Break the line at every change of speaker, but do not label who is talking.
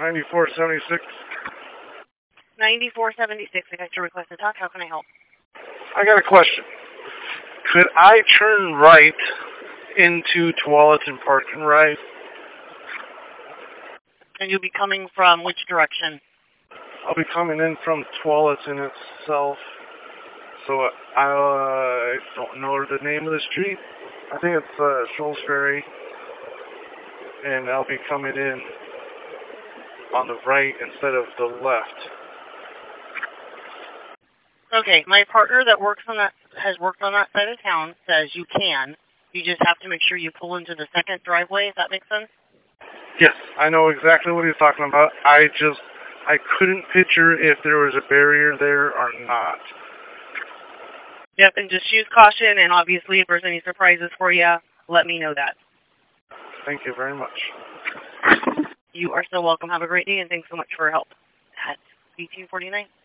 9476.
9476. I got your request to talk. How can I help?
I got a question. Could I turn right into Tualatin Park and Ride?
And you'll be coming from which direction?
I'll be coming in from Tualatin itself. So I don't know the name of the street. I think it's Shoals Ferry. And I'll be coming in on the right instead of the left.
Okay, my partner that has worked on that side of town says you can. You just have to make sure you pull into the second driveway, if that makes sense?
Yes, I know exactly what he's talking about. I couldn't picture if there was a barrier there or not.
Yep, and just use caution, and obviously if there's any surprises for you, let me know that.
Thank you very much.
You are so welcome. Have a great day, and thanks so much for your help. That's 1849.